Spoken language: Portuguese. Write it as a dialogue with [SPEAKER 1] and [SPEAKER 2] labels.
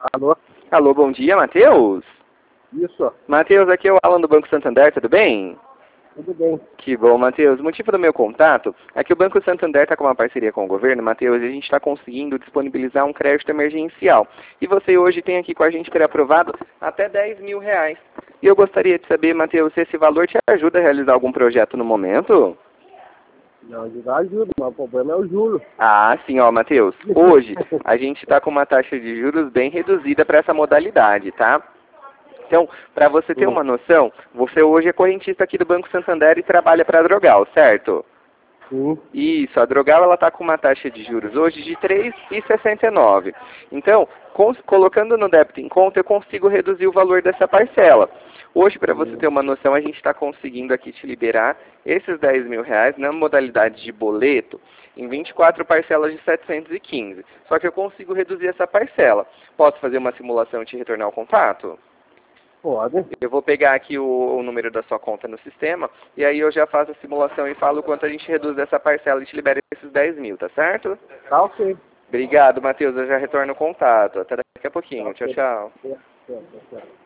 [SPEAKER 1] Alô?
[SPEAKER 2] Alô, bom dia, Matheus?
[SPEAKER 1] Isso,
[SPEAKER 2] Matheus, aqui é o Alan do Banco Santander, tudo bem?
[SPEAKER 1] tudo bem.
[SPEAKER 2] Que bom, Matheus. O motivo do meu contato é que o Banco Santander está com uma parceria com o governo, Matheus, e a gente está conseguindo disponibilizar um crédito emergencial. E você hoje tem aqui com a gente pré-aprovado até R$ 10.000. E eu gostaria de saber, Matheus, se esse valor te ajuda a realizar algum projeto no momento?
[SPEAKER 1] Não, ajuda, mas o problema é o juro.
[SPEAKER 2] Ah, sim, ó, Matheus. Hoje a gente está com uma taxa de juros bem reduzida para essa modalidade, tá? Então, para você ter uma noção, você hoje é correntista aqui do Banco Santander e trabalha para a Drogal, certo?
[SPEAKER 1] Sim.
[SPEAKER 2] Isso, a Drogal ela está com uma taxa de juros hoje de 3,69. Então, colocando no débito em conta, eu consigo reduzir o valor dessa parcela. Hoje, para você ter uma noção, a gente está conseguindo aqui te liberar esses R$ 10.000 na modalidade de boleto em 24 parcelas de 715. Só que eu consigo reduzir essa parcela. Posso fazer uma simulação e te retornar o contato?
[SPEAKER 1] Pode.
[SPEAKER 2] Eu vou pegar aqui o número da sua conta no sistema e aí eu já faço a simulação e falo quanto a gente reduz essa parcela e te libera esses 10.000, tá certo?
[SPEAKER 1] Tá ok.
[SPEAKER 2] Obrigado, Matheus. Eu já retorno o contato. Até daqui a pouquinho.
[SPEAKER 1] Tá
[SPEAKER 2] Tchau,
[SPEAKER 1] ok.
[SPEAKER 2] tchau.
[SPEAKER 1] Certo.